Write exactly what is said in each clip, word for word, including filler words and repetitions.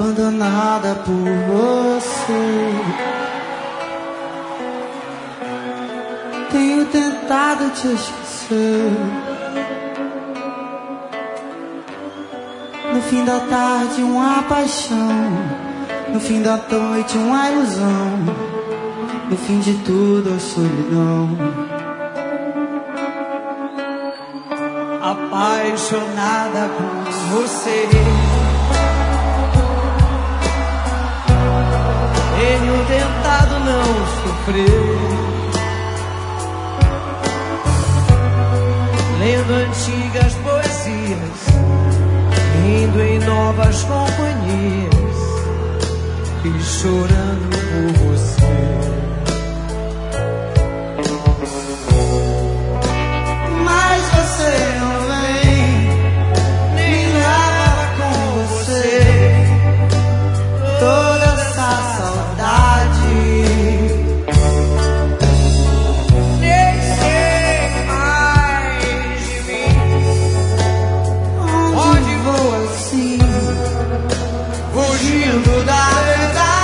abandonada por você. Tenho tentado te esquecer. No fim da tarde uma paixão, no fim da noite uma ilusão, no fim de tudo a solidão. Apaixonada por você, tenho tentado não sofrer, lendo antigas poesias, rindo em novas companhias e chorando por você. Mas você não vem, nem leva com você toda essa saudade. Nem sei mais de mim, onde vou assim, fugindo da verdade.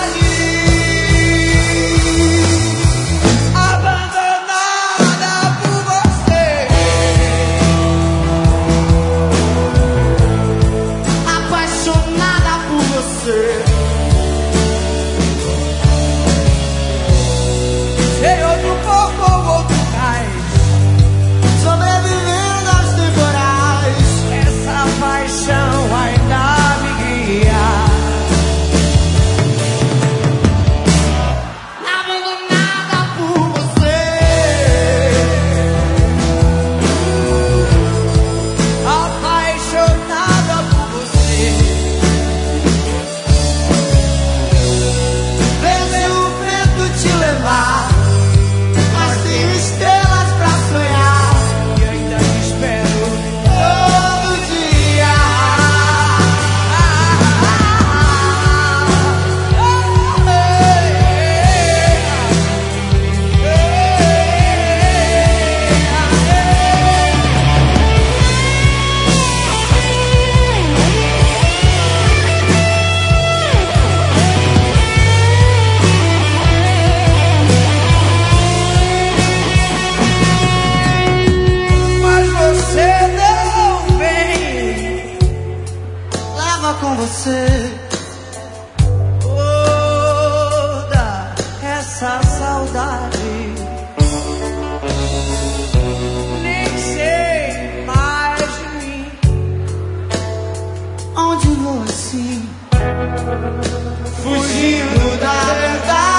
Com você toda essa saudade, nem sei mais de mim, onde vou assim, fugindo da verdade.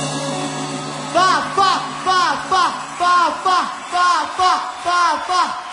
Fa, fa, fa, fa, fa, fa, fa, fa, fa.